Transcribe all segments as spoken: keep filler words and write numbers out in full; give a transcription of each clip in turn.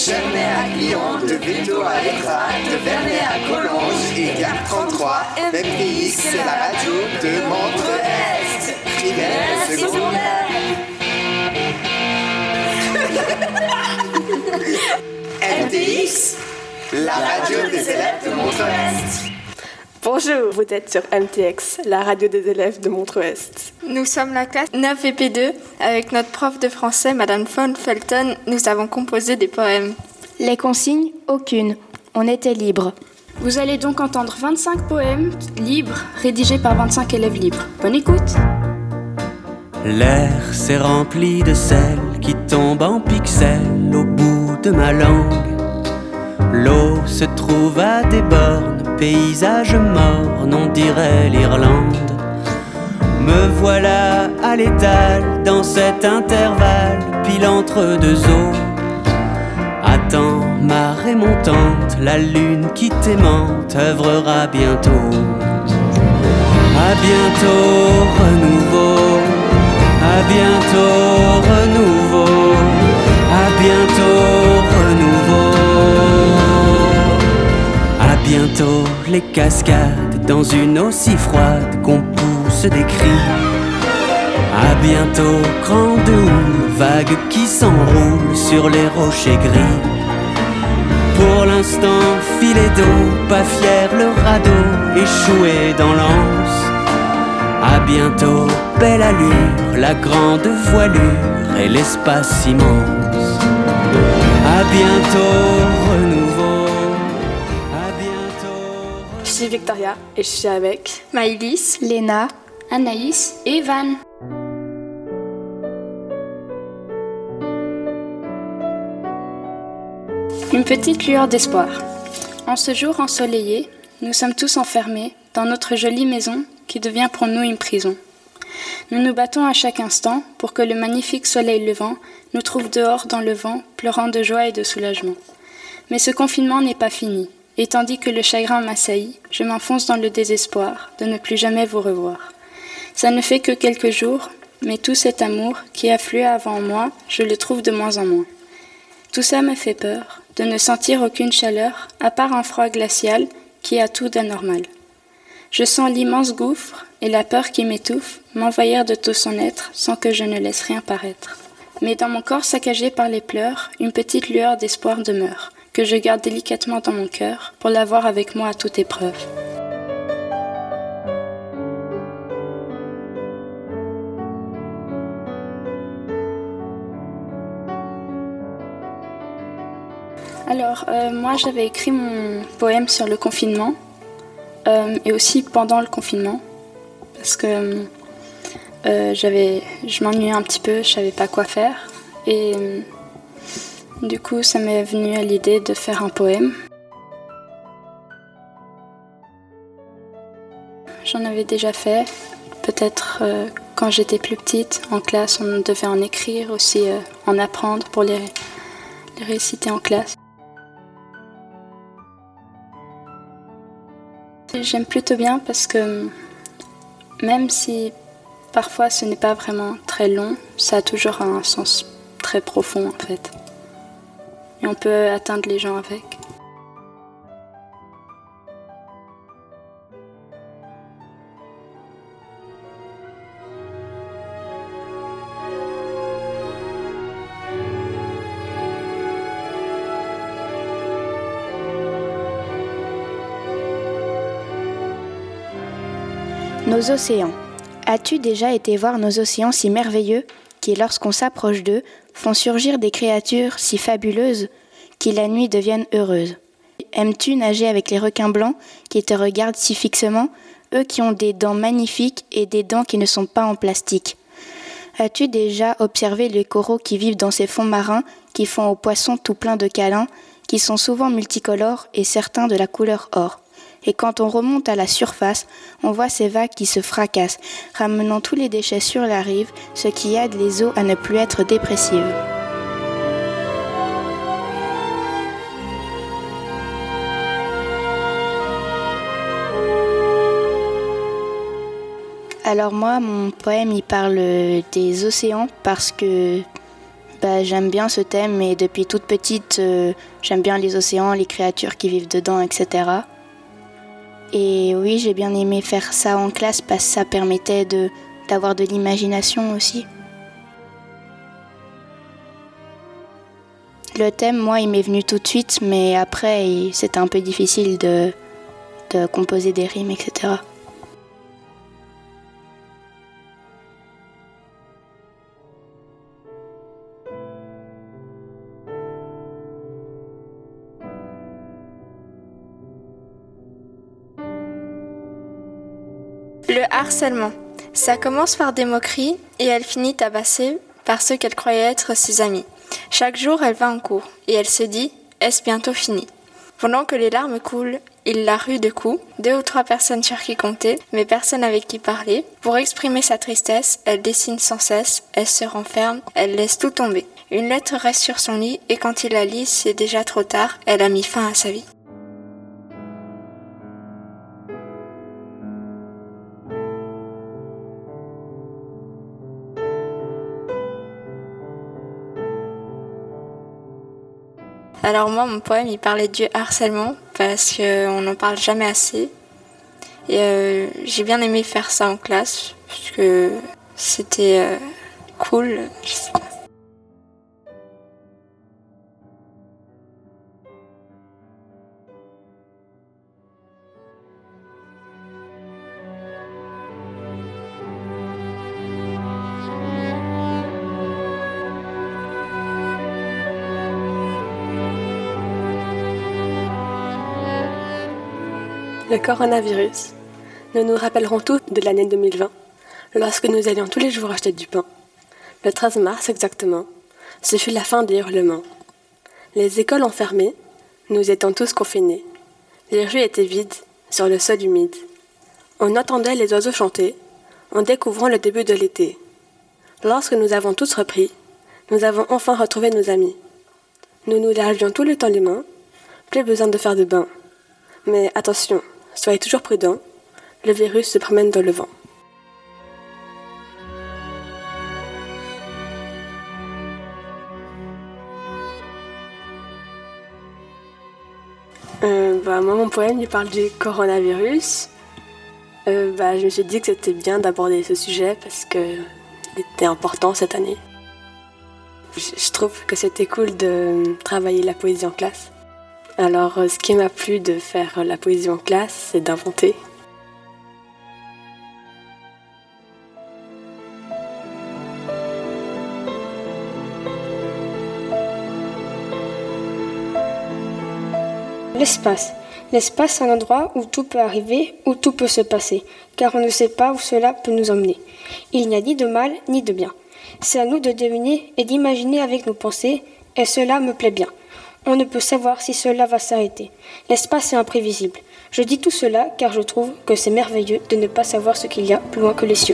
Chernay à Lyon, de Véto à Écrat, de Vernet à Collonges et Gare trente-trois. M T X, c'est la radio de Montreux-Est. Primaire et secondaire. M T X, la radio des élèves de Montreux-Est. Bonjour, vous êtes sur M T X, la radio des élèves de Montreux-Est. Nous sommes la classe neuf V P deux. Avec notre prof de français, Madame von Felton, nous avons composé des poèmes. Les consignes, aucune. On était libre. Vous allez donc entendre vingt-cinq poèmes libres, rédigés par vingt-cinq élèves libres. Bonne écoute. L'air s'est rempli de sel qui tombe en pixels au bout de ma langue. L'eau se trouve à des bornes, paysage morne, on dirait l'Irlande. Me voilà à l'étal, dans cet intervalle, pile entre deux eaux. Attends, marée montante, la lune qui t'aimante œuvrera bientôt. À bientôt, renouveau. À bientôt, renouveau. À bientôt, renouveau. À bientôt, les cascades dans une eau si froide qu'on pousse des cris. À bientôt, grande houle, vague qui s'enroule sur les rochers gris. Pour l'instant, filet d'eau, pas fier le radeau, échoué dans l'anse. À bientôt, belle allure, la grande voilure et l'espace immense. À bientôt, renouveau. À bientôt. Je suis Victoria et je suis avec Maïlis, Léna, Anaïs et Van. Une petite lueur d'espoir. En ce jour ensoleillé, nous sommes tous enfermés dans notre jolie maison qui devient pour nous une prison. Nous nous battons à chaque instant pour que le magnifique soleil levant nous trouve dehors dans le vent, pleurant de joie et de soulagement. Mais ce confinement n'est pas fini, et tandis que le chagrin m'assaillit, je m'enfonce dans le désespoir de ne plus jamais vous revoir. Ça ne fait que quelques jours, mais tout cet amour qui affluait avant moi, je le trouve de moins en moins. Tout ça me fait peur, de ne sentir aucune chaleur, à part un froid glacial qui a tout d'anormal. Je sens l'immense gouffre et la peur qui m'étouffe m'envahir de tout son être sans que je ne laisse rien paraître. Mais dans mon corps saccagé par les pleurs, une petite lueur d'espoir demeure, que je garde délicatement dans mon cœur pour l'avoir avec moi à toute épreuve. Alors, euh, moi j'avais écrit mon poème sur le confinement euh, et aussi pendant le confinement parce que euh, j'avais, je m'ennuyais un petit peu, je savais pas quoi faire et euh, du coup ça m'est venu à l'idée de faire un poème. J'en avais déjà fait, peut-être euh, quand j'étais plus petite, en classe on devait en écrire aussi, euh, en apprendre pour les, les réciter en classe. J'aime plutôt bien parce que même si parfois ce n'est pas vraiment très long, ça a toujours un sens très profond en fait. Et on peut atteindre les gens avec. nos océans. As-tu déjà été voir nos océans si merveilleux qui, lorsqu'on s'approche d'eux, font surgir des créatures si fabuleuses qui la nuit deviennent heureuses? Aimes-tu nager avec les requins blancs qui te regardent si fixement, eux qui ont des dents magnifiques et des dents qui ne sont pas en plastique? As-tu déjà observé les coraux qui vivent dans ces fonds marins, qui font aux poissons tout plein de câlins, qui sont souvent multicolores et certains de la couleur or? Et quand on remonte à la surface, on voit ces vagues qui se fracassent, ramenant tous les déchets sur la rive, ce qui aide les eaux à ne plus être dépressives. Alors moi, mon poème, il parle des océans parce que Bah, j'aime bien ce thème et depuis toute petite, euh, j'aime bien les océans, les créatures qui vivent dedans, et cetera. Et oui, j'ai bien aimé faire ça en classe parce que ça permettait de, d'avoir de l'imagination aussi. Le thème, moi, il m'est venu tout de suite, mais après, il, c'était un peu difficile de, de composer des rimes, et cetera. Le harcèlement. Ça commence par des moqueries et elle finit tabassée par ceux qu'elle croyait être ses amis. Chaque jour, elle va en cours et elle se dit « Est-ce bientôt fini ?» Pendant que les larmes coulent, il la rue de coups, deux ou trois personnes sur qui compter, mais personne avec qui parler. Pour exprimer sa tristesse, elle dessine sans cesse, elle se renferme, elle laisse tout tomber. Une lettre reste sur son lit et quand il la lit, c'est déjà trop tard, elle a mis fin à sa vie. Alors moi, mon poème, il parlait du harcèlement parce qu'on n'en parle jamais assez. Et euh, j'ai bien aimé faire ça en classe parce que c'était euh, cool, je sais pas. Le coronavirus. Nous nous rappellerons tous de l'année deux mille vingt, lorsque nous allions tous les jours acheter du pain. Le treize mars exactement, ce fut la fin des hurlements. Les écoles ont fermé, nous étions tous confinés. Les rues étaient vides, sur le sol humide. On entendait les oiseaux chanter, en découvrant le début de l'été. Lorsque nous avons tous repris, nous avons enfin retrouvé nos amis. Nous nous lavions tout le temps les mains, plus besoin de faire de bain. Mais attention, soyez toujours prudents, le virus se promène dans le vent. Euh, bah, moi, mon poème, il parle du coronavirus. Euh, bah, je me suis dit que c'était bien d'aborder ce sujet parce qu'il était important cette année. Je, je trouve que c'était cool de travailler la poésie en classe. Alors, ce qui m'a plu de faire la poésie en classe, c'est d'inventer. L'espace. L'espace est un endroit où tout peut arriver, où tout peut se passer, car on ne sait pas où cela peut nous emmener. Il n'y a ni de mal, ni de bien. C'est à nous de deviner et d'imaginer avec nos pensées, et cela me plaît bien. On ne peut savoir si cela va s'arrêter. L'espace est imprévisible. Je dis tout cela car je trouve que c'est merveilleux de ne pas savoir ce qu'il y a plus loin que les cieux.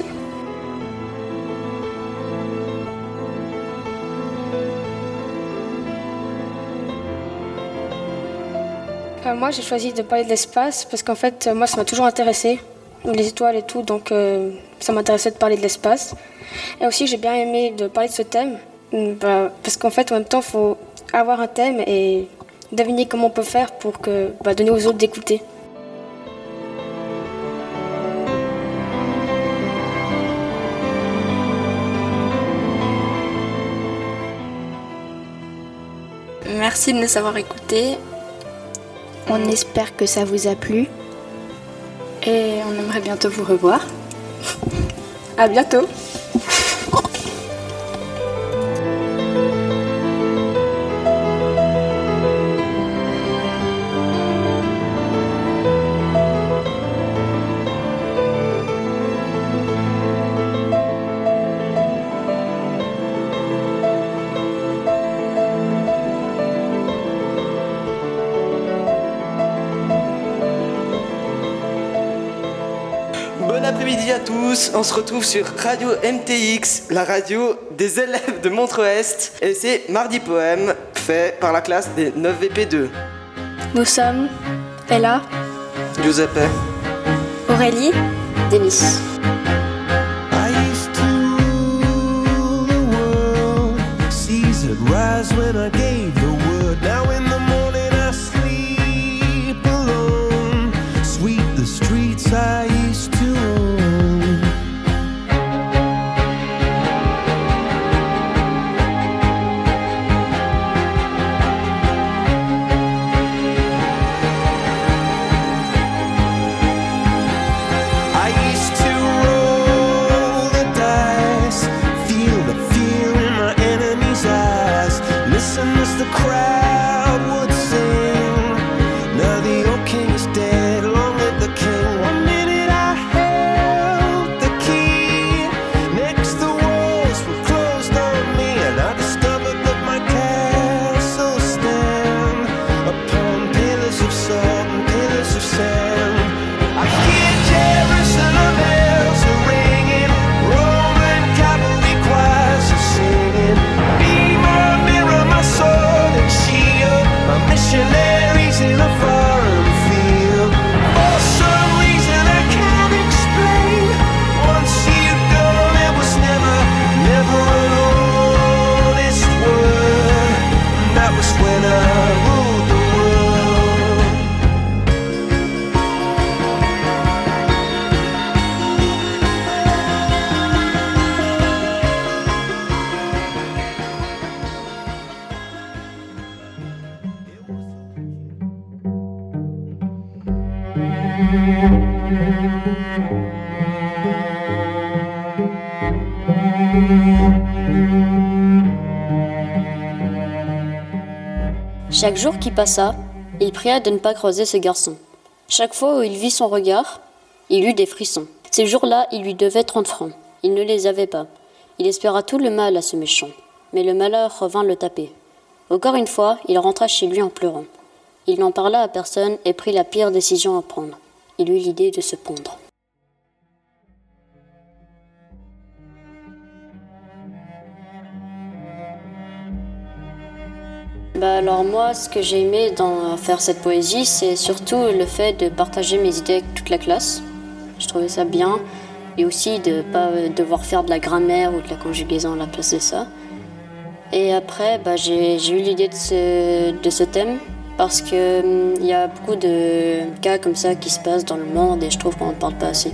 Euh, moi j'ai choisi de parler de l'espace parce qu'en fait moi ça m'a toujours intéressé, les étoiles et tout, donc euh, ça m'intéressait de parler de l'espace. Et aussi j'ai bien aimé de parler de ce thème bah, parce qu'en fait en même temps il faut avoir un thème et deviner comment on peut faire pour que, bah, donner aux autres d'écouter. Merci de nous avoir écoutés. On espère que ça vous a plu. Et on aimerait bientôt vous revoir. À bientôt. Bon après-midi à tous, on se retrouve sur Radio M T X, la radio des élèves de Montreux-Est, et c'est Mardi Poème, fait par la classe des neuf V P deux. Nous sommes Ella, Giuseppe, Aurélie, Denis. I used to rule the world, seas rise when I gave the word. Now in the morning I sleep alone. Sweep the streets I used to own. I used to roll the dice, feel the fear in my enemy's eyes, listen as the crowd would sing. Now the old king is dead, long live the king. One minute I held the key, next the walls were closed on me, and I discovered that my castle stand upon pillars of salt and pillars of sand. I hear Jerusalem bells are ringing, Roman cavalry choirs are singing. Be my mirror, my sword and shield, my missionaries in a foreign field. For some reason I can't explain, once you've gone it was never, never an honest word. And that was when I ruled the world. Chaque jour qui passa, il pria de ne pas croiser ce garçon. Chaque fois où il vit son regard, il eut des frissons. Ces jours-là, il lui devait trente francs. Il ne les avait pas. Il espéra tout le mal à ce méchant. Mais le malheur revint le taper. Encore une fois, il rentra chez lui en pleurant. Il n'en parla à personne et prit la pire décision à prendre. Il eut l'idée de se pendre. Bah alors moi, ce que j'ai aimé dans faire cette poésie, c'est surtout le fait de partager mes idées avec toute la classe. Je trouvais ça bien. Et aussi de ne pas devoir faire de la grammaire ou de la conjugaison à la place de ça. Et après, bah, j'ai, j'ai eu l'idée de ce, de ce thème parce qu'il hum, y a beaucoup de cas comme ça qui se passent dans le monde et je trouve qu'on n'en parle pas assez.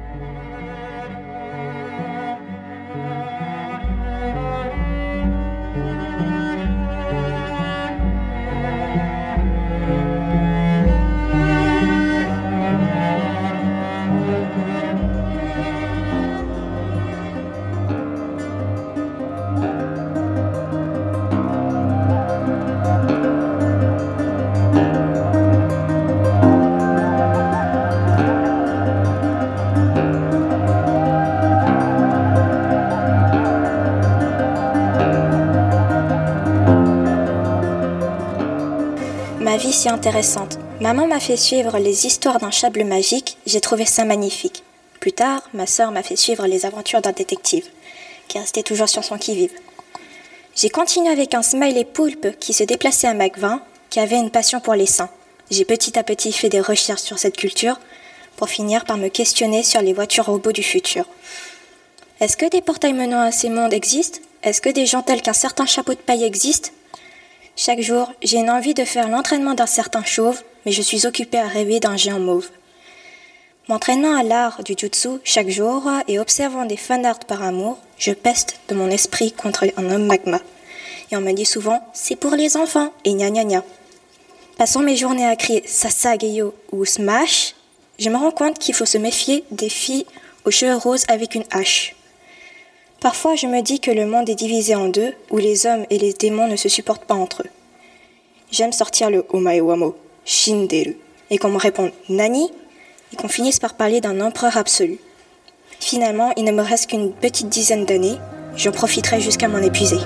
Ma vie si intéressante. Maman m'a fait suivre les histoires d'un chat bleu magique, j'ai trouvé ça magnifique. Plus tard, ma sœur m'a fait suivre les aventures d'un détective, qui restait toujours sur son qui-vive. J'ai continué avec un smiley poulpe qui se déplaçait à Mach vingt, qui avait une passion pour les seins. J'ai petit à petit fait des recherches sur cette culture, pour finir par me questionner sur les voitures robots du futur. Est-ce que des portails menant à ces mondes existent ? Est-ce que des gens tels qu'un certain chapeau de paille existent ? Chaque jour, j'ai une envie de faire l'entraînement d'un certain chauve, mais je suis occupée à rêver d'un géant mauve. M'entraînant à l'art du jutsu chaque jour et observant des fanarts par amour, je peste de mon esprit contre un homme magma. Et on me dit souvent « c'est pour les enfants » et gna gna gna. Passant mes journées à crier « Sasageyo » ou « Smash », je me rends compte qu'il faut se méfier des filles aux cheveux roses avec une hache. Parfois, je me dis que le monde est divisé en deux, où les hommes et les démons ne se supportent pas entre eux. J'aime sortir le omae wamo, shinderu, et qu'on me réponde nani, et qu'on finisse par parler d'un empereur absolu. Finalement, il ne me reste qu'une petite dizaine d'années, j'en profiterai jusqu'à m'en épuiser.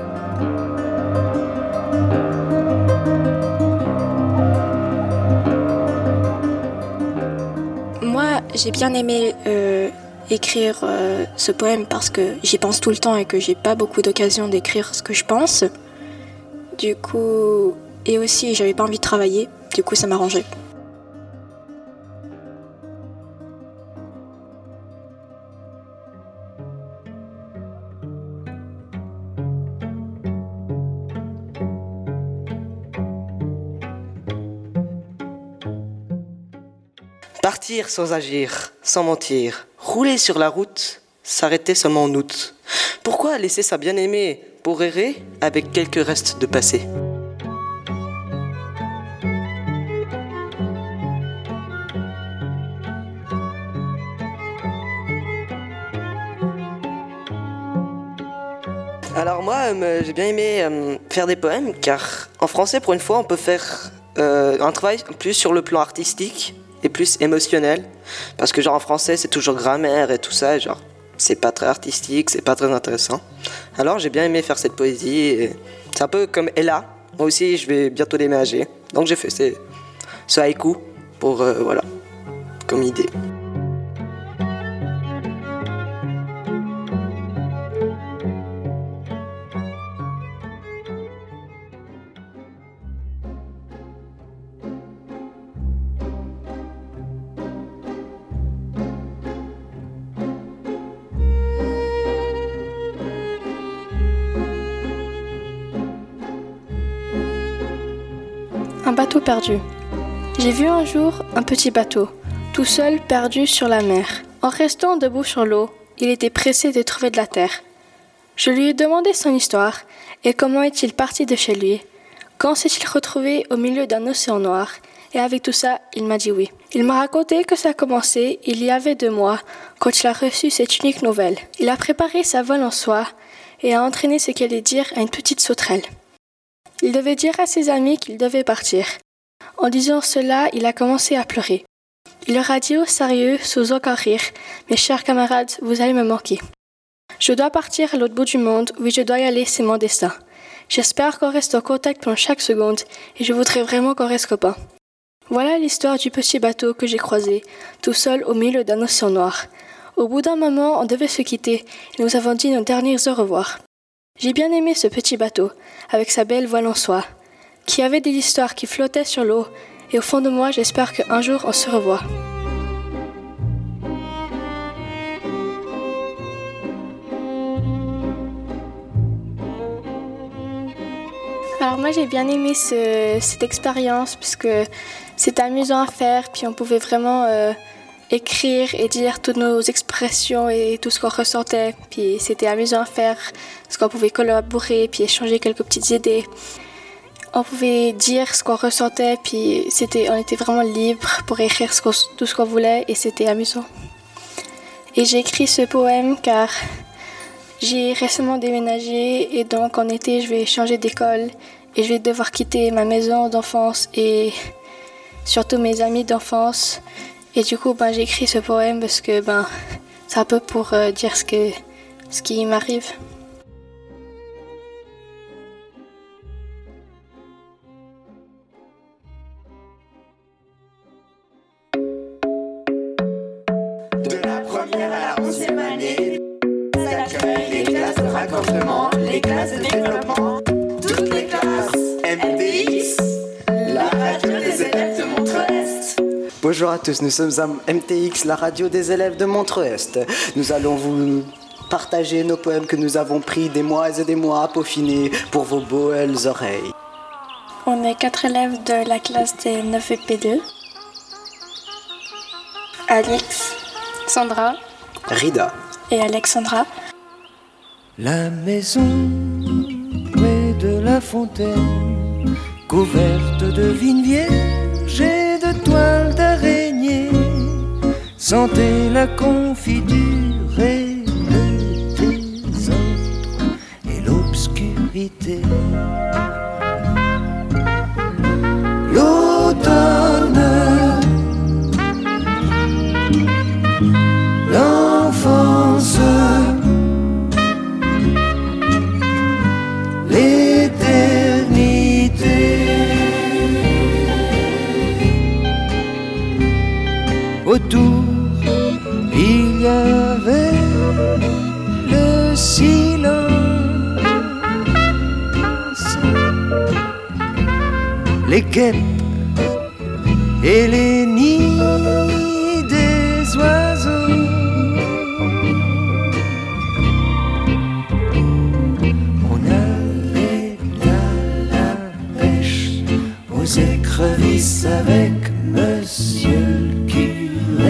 Moi, j'ai bien aimé euh, écrire euh, ce poème parce que j'y pense tout le temps et que j'ai pas beaucoup d'occasion d'écrire ce que je pense. Du coup, et aussi j'avais pas envie de travailler, du coup ça m'arrangeait. Partir sans agir, sans mentir, rouler sur la route, s'arrêter seulement en août. Pourquoi laisser sa bien-aimée pour errer avec quelques restes de passé ? Alors moi, euh, j'ai bien aimé euh, faire des poèmes, car en français, pour une fois, on peut faire euh, un travail plus sur le plan artistique et plus émotionnel. Parce que genre en français, c'est toujours grammaire et tout ça, et genre c'est pas très artistique, c'est pas très intéressant. Alors j'ai bien aimé faire cette poésie, et c'est un peu comme Ella. Moi aussi, je vais bientôt déménager, donc j'ai fait ces, ce haïku pour, euh, voilà, comme idée. Un bateau perdu. J'ai vu un jour un petit bateau, tout seul perdu sur la mer. En restant debout sur l'eau, il était pressé de trouver de la terre. Je lui ai demandé son histoire et comment est-il parti de chez lui. Quand s'est-il retrouvé au milieu d'un océan noir? Et avec tout ça, il m'a dit oui. Il m'a raconté que ça a commencé il y avait deux mois, quand il a reçu cette unique nouvelle. Il a préparé sa voile en soie et a entraîné ce qu'elle allait dire à une petite sauterelle. Il devait dire à ses amis qu'il devait partir. En disant cela, il a commencé à pleurer. Il leur a dit au sérieux, sans aucun rire, « Mes chers camarades, vous allez me manquer. Je dois partir à l'autre bout du monde, oui, je dois y aller, c'est mon destin. J'espère qu'on reste en contact pendant chaque seconde, et je voudrais vraiment qu'on reste copains. » Voilà l'histoire du petit bateau que j'ai croisé, tout seul au milieu d'un océan noir. Au bout d'un moment, on devait se quitter, et nous avons dit nos derniers au revoir. J'ai bien aimé ce petit bateau, avec sa belle voile en soie, qui avait des histoires qui flottaient sur l'eau, et au fond de moi, j'espère qu'un jour on se revoit. Alors moi j'ai bien aimé ce, cette expérience, parce que c'était amusant à faire, puis on pouvait vraiment euh, écrire et dire toutes nos expressions et tout ce qu'on ressentait. Puis c'était amusant à faire parce qu'on pouvait collaborer puis échanger quelques petites idées. On pouvait dire ce qu'on ressentait, puis c'était, on était vraiment libre pour écrire ce qu'on, tout ce qu'on voulait, et c'était amusant. Et j'ai écrit ce poème car j'ai récemment déménagé, et donc en été je vais changer d'école et je vais devoir quitter ma maison d'enfance et surtout mes amis d'enfance. Et du coup, ben, j'ai écrit ce poème parce que ben, c'est un peu pour euh, dire ce, que, ce qui m'arrive. De la première à la onzième année, s'accueillent les classes de raccordement, les classes de développement, toutes les classes M T X, la radio des élèves de Montreux-Est. Bonjour à tous, nous sommes à M T X, la radio des élèves de Montreux-Est. Nous allons vous partager nos poèmes que nous avons pris des mois et des mois à peaufiner pour vos belles oreilles. On est quatre élèves de la classe des neuf V P deux. Alix, Sandra, Rida et Alexandra. La maison près de la fontaine, couverte de vignes vierges et de toiles d'araignée, sentait la confiture et le désordre et l'obscurité. L'automne, l'enfance, l'éternité. Autour, il y avait le silence, les guêpes et les nids des oiseaux. On allait à la pêche aux écrevisses avec Monsieur le curé.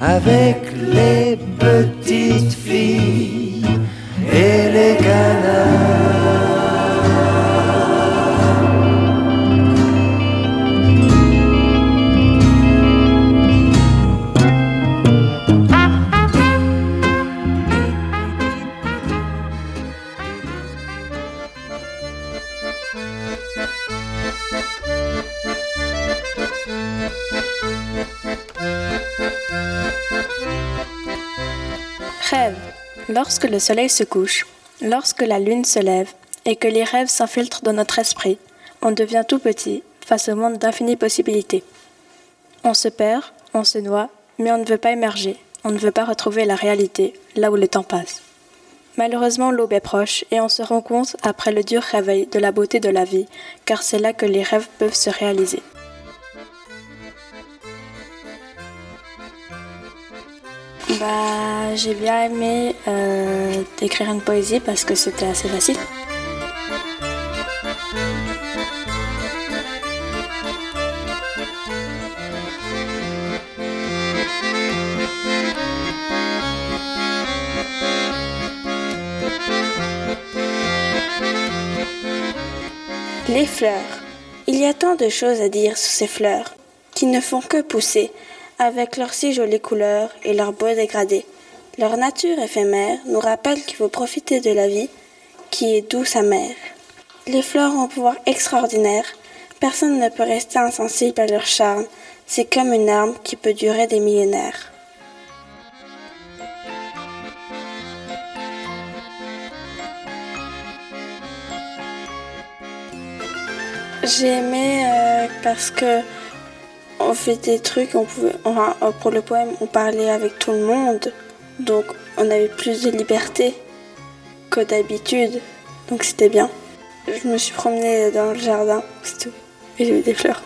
avec les petites filles et les canards. Rêve. Lorsque le soleil se couche, lorsque la lune se lève et que les rêves s'infiltrent dans notre esprit, on devient tout petit face au monde d'infinies possibilités. On se perd, on se noie, mais on ne veut pas émerger, on ne veut pas retrouver la réalité, là où le temps passe. Malheureusement, l'aube est proche et on se rend compte après le dur réveil de la beauté de la vie, car c'est là que les rêves peuvent se réaliser. Bah, j'ai bien aimé euh, écrire une poésie parce que c'était assez facile. Les fleurs. Il y a tant de choses à dire sur ces fleurs, qui ne font que pousser, avec leurs si jolies couleurs et leurs beaux dégradés. Leur nature éphémère nous rappelle qu'il faut profiter de la vie, qui est douce amère. Les fleurs ont un pouvoir extraordinaire. Personne ne peut rester insensible à leur charme. C'est comme une arme qui peut durer des millénaires. J'ai aimé euh, parce que on fait des trucs, on pouvait, enfin, pour le poème, on parlait avec tout le monde, donc on avait plus de liberté que d'habitude, donc c'était bien. Je me suis promenée dans le jardin, c'est tout, et j'ai vu des fleurs.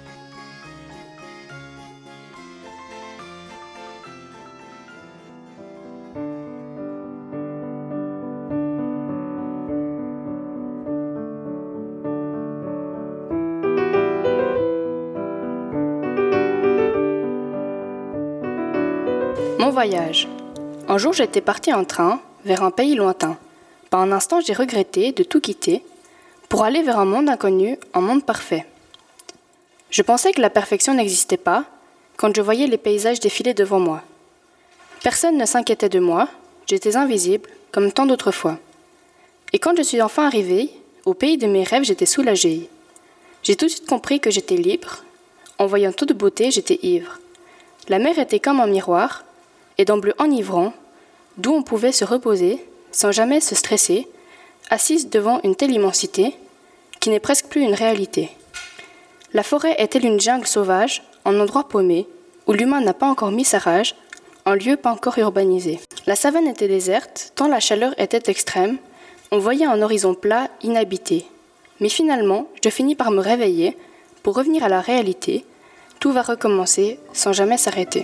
Mon voyage. Un jour, j'étais partie en train vers un pays lointain. Par un instant, j'ai regretté de tout quitter pour aller vers un monde inconnu, un monde parfait. Je pensais que la perfection n'existait pas quand je voyais les paysages défiler devant moi. Personne ne s'inquiétait de moi, j'étais invisible comme tant d'autres fois. Et quand je suis enfin arrivée, au pays de mes rêves, j'étais soulagée. J'ai tout de suite compris que j'étais libre. En voyant toute beauté, j'étais ivre. La mer était comme un miroir, et d'un bleu enivrant, d'où on pouvait se reposer, sans jamais se stresser, assise devant une telle immensité, qui n'est presque plus une réalité. La forêt est-elle une jungle sauvage, un endroit paumé, où l'humain n'a pas encore mis sa rage, un lieu pas encore urbanisé. La savane était déserte, tant la chaleur était extrême, on voyait un horizon plat, inhabité. Mais finalement, je finis par me réveiller, pour revenir à la réalité, tout va recommencer sans jamais s'arrêter.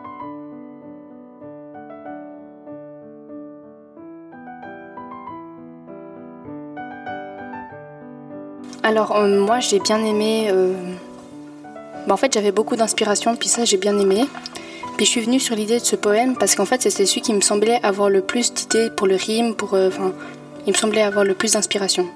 Alors euh, moi j'ai bien aimé, euh... bah, en fait j'avais beaucoup d'inspiration, puis ça j'ai bien aimé. Puis je suis venue sur l'idée de ce poème parce qu'en fait c'était celui qui me semblait avoir le plus d'idées pour le rime, pour, euh, enfin, il me semblait avoir le plus d'inspiration.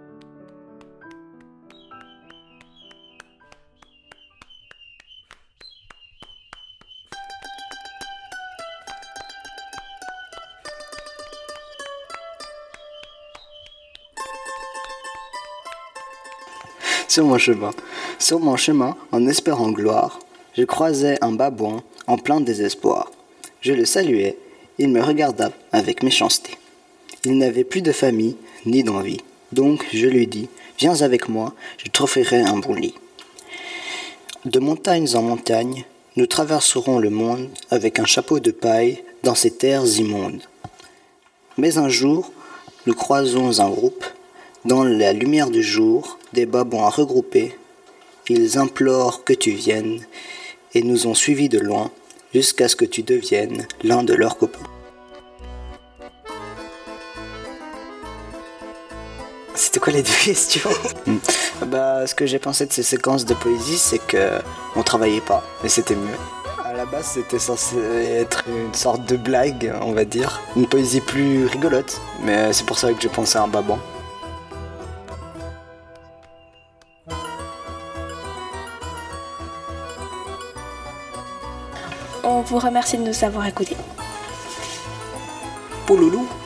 Sur mon chemin, sur mon chemin, en espérant gloire, je croisais un babouin en plein désespoir. Je le saluai, il me regarda avec méchanceté. Il n'avait plus de famille, ni d'envie. Donc je lui dis, viens avec moi, je t'offrirai un bon lit. De montagnes en montagnes, nous traverserons le monde avec un chapeau de paille dans ces terres immondes. Mais un jour, nous croisons un groupe. Dans la lumière du jour, des babouins regroupés, ils implorent que tu viennes et nous ont suivis de loin jusqu'à ce que tu deviennes l'un de leurs copains. C'était quoi les deux questions? Bah, ce que j'ai pensé de ces séquences de poésie, c'est que on travaillait pas et c'était mieux. À la base, c'était censé être une sorte de blague, on va dire. Une poésie plus rigolote, mais c'est pour ça que j'ai pensé à un baban. On vous remercie de nous avoir écoutés. Pouloulou.